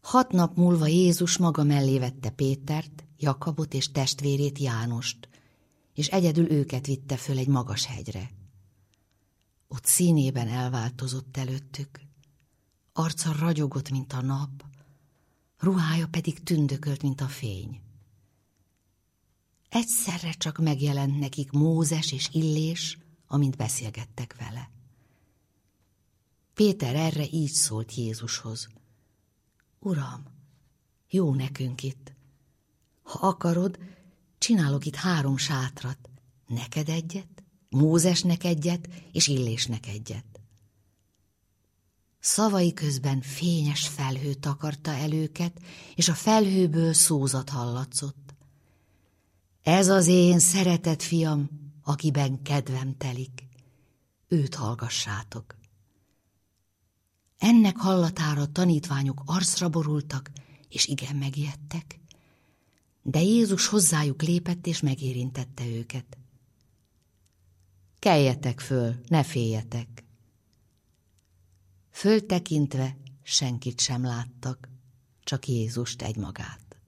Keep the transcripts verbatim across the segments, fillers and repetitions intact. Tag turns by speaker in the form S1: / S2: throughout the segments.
S1: Hat nap múlva Jézus maga mellé vette Pétert, Jakabot és testvérét Jánost, és egyedül őket vitte föl egy magas hegyre. Ott színében elváltozott előttük, arca ragyogott, mint a nap, ruhája pedig tündökölt, mint a fény. Egyszerre csak megjelent nekik Mózes és Illés, amint beszélgettek vele. Péter erre így szólt Jézushoz: Uram, jó nekünk itt. Ha akarod, csinálok itt három sátrat, neked egyet, Mózesnek egyet, és Illésnek egyet. Szavai közben fényes felhő takarta el őket, és a felhőből szózat hallatszott. Ez az én szeretett fiam, akiben kedvem telik. Őt hallgassátok. Ennek hallatára a tanítványok arcra borultak, és igen megijedtek. De Jézus hozzájuk lépett, és megérintette őket. Keljetek föl, ne féljetek. Föltekintve senkit sem láttak, csak Jézust egymagát.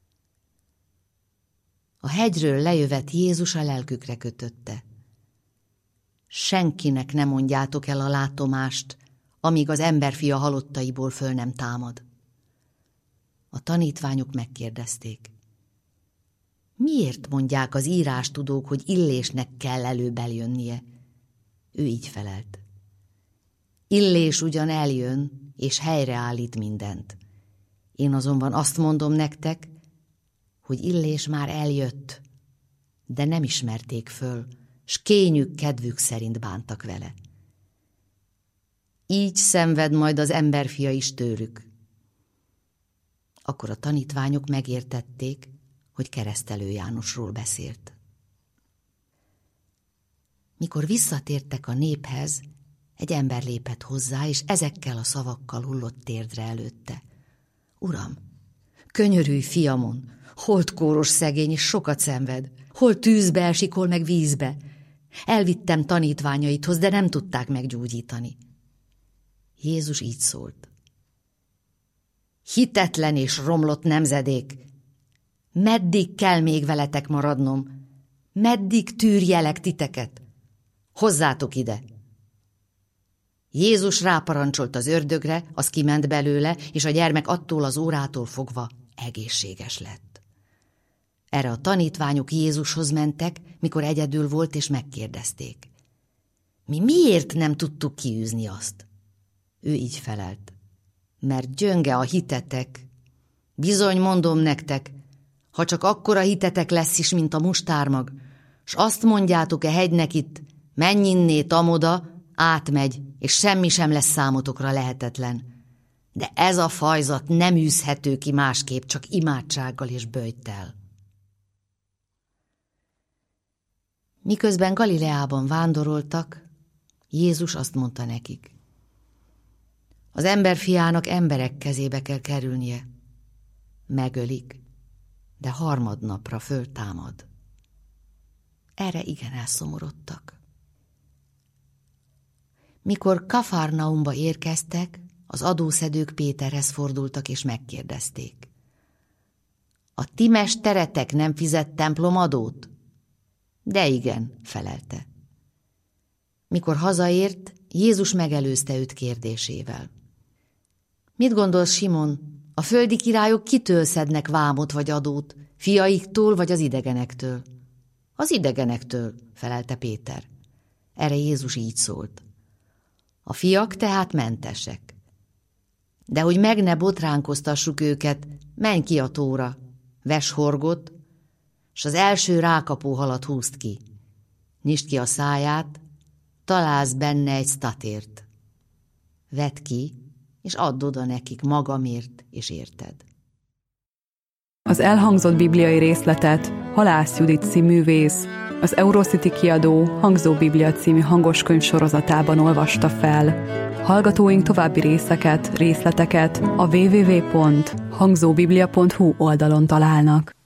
S1: A hegyről lejövet Jézus a lelkükre kötötte. Senkinek ne mondjátok el a látomást, amíg az emberfia halottaiból föl nem támad. A tanítványok megkérdezték: Miért mondják az írástudók, hogy Illésnek kell előbb eljönnie? Ő így felelt: Illés ugyan eljön, és helyreállít mindent. Én azonban azt mondom nektek, hogy Illés már eljött, de nem ismerték föl, s kényük kedvük szerint bántak vele. Így szenved majd az emberfia is tőlük. Akkor a tanítványok megértették, hogy Keresztelő Jánosról beszélt. Mikor visszatértek a néphez, egy ember lépett hozzá, és ezekkel a szavakkal hullott térdre előtte: Uram, könyörülj fiamon, holdkóros szegény, és sokat szenved, hol tűzbe esik, hol meg vízbe. Elvittem tanítványaidhoz, de nem tudták meggyógyítani. Jézus így szólt: Hitetlen és romlott nemzedék! Meddig kell még veletek maradnom? Meddig tűrjelek titeket? Hozzátok ide! Jézus ráparancsolt az ördögre, az kiment belőle, és a gyermek attól az órától fogva egészséges lett. Erre a tanítványok Jézushoz mentek, mikor egyedül volt, és megkérdezték: Mi miért nem tudtuk kiűzni azt? Ő így felelt: Mert gyönge a hitetek. Bizony mondom nektek, ha csak akkora hitetek lesz is, mint a mustármag, s azt mondjátok e hegynek itt, menj innét amoda, átmegy, és semmi sem lesz számotokra lehetetlen. De ez a fajzat nem űzhető ki másképp, csak imádsággal és böjttel. Miközben Galileában vándoroltak, Jézus azt mondta nekik: Az emberfiának emberek kezébe kell kerülnie. Megölik, de harmadnapra föltámad. Erre igen elszomorodtak. Mikor Kafarnaumba érkeztek, az adószedők Péterhez fordultak, és megkérdezték: A ti mesteretek nem fizet templomadót? De igen, felelte. Mikor hazaért, Jézus megelőzte őt kérdésével: Mit gondolsz, Simon, a földi királyok kitől szednek vámot vagy adót, fiaiktól vagy az idegenektől? Az idegenektől, felelte Péter. Erre Jézus így szólt: A fiak tehát mentesek. De hogy meg ne botránkoztassuk őket, menj ki a tóra, vess horgot, s az első rákapó halat húzd ki. Nyisd ki a száját, találsz benne egy statért. Vedd ki, és add oda nekik magamért és érted.
S2: Az elhangzott bibliai részletet Halász Judit színművész, az Eurocity kiadó Hangzó Biblia című hangoskönyv sorozatában olvasta fel. Hallgatóink további részeket, részleteket a double-u double-u double-u pont hangzóbiblia pont hu oldalon találnak.